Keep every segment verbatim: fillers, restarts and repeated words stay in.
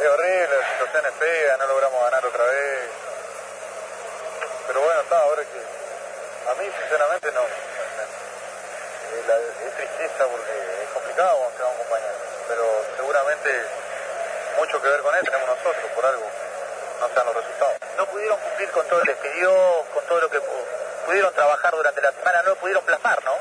es horrible, la situación es fea, no logramos ganar otra vez. Pero bueno, está, ahora que a mí sinceramente no. Eh, la, es tristeza porque es complicado cuando se va un compañero. Pero seguramente mucho que ver con eso tenemos nosotros, por algo no se dan los resultados. No pudieron cumplir con todo lo que les pidió, con todo lo que pudieron trabajar durante la semana, no lo pudieron plasmar, ¿no?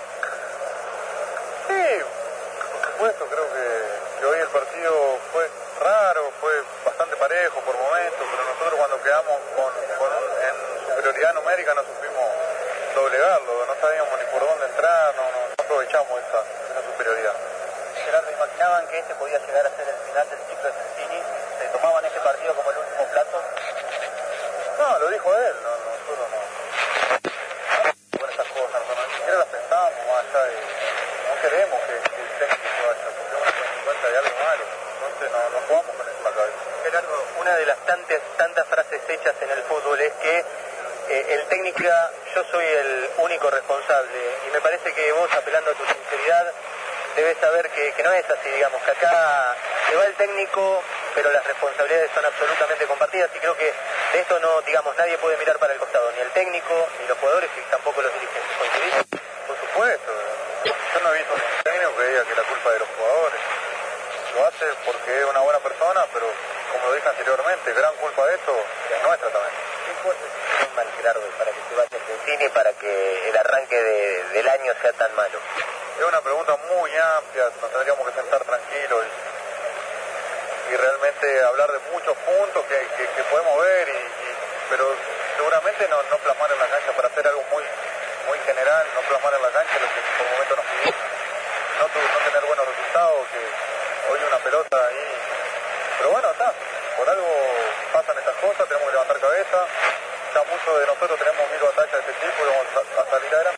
Sí, por supuesto, creo que, que hoy el partido fue raro, fue bastante parejo por momentos, pero nosotros cuando quedamos con, con un, en superioridad numérica no supimos doblegarlo, no sabíamos ni por dónde entrar, no, no, no aprovechamos esa, esa superioridad. Gerardo, ¿imaginaban que este podía llegar a ser el final del ciclo de Sestini? ¿Se tomaban este partido como el último plato? No, lo dijo él, no, nosotros no. Con esas cosas, no, ni siquiera las pensamos más allá de... No queremos que, que el técnico se vaya, porque uno se da cuenta de algo malo, entonces no, no jugamos con eso en la cabeza. Gerardo, una de las tantas, tantas frases hechas en el fútbol es que eh, el técnico, yo soy el único responsable, y me parece que vos, apelando a tu sinceridad, debes saber que, que no es así, digamos, que acá se va el técnico, pero las responsabilidades son absolutamente compartidas, y creo que de esto no, digamos, nadie puede mirar para el costado, ni el técnico, ni los jugadores, y tampoco los dirigentes. ¿Coincidís? Por supuesto, yo no he visto un técnico que diga que la culpa es de los jugadores. Lo hace porque es una buena persona, pero como lo dije anteriormente, gran culpa de esto es nuestra también. ¿Qué cosas hicieron mal, Gerardo, para que se vaya Sestini, para que el arranque de, del año sea tan malo? Es una pregunta muy amplia, nos tendríamos que sentar tranquilos y, y realmente hablar de muchos puntos que, que, que podemos ver, y, y, pero seguramente no, no plasmar en la cancha para hacer algo muy, muy general, no plasmar en la cancha lo que por el momento nos pidimos. No, no tener buenos resultados, que hoy una pelota ahí, pero bueno, está, por algo pasan estas cosas, tenemos que levantar cabeza, ya muchos de nosotros tenemos mil batallas de este tipo y vamos a, a salir adelante.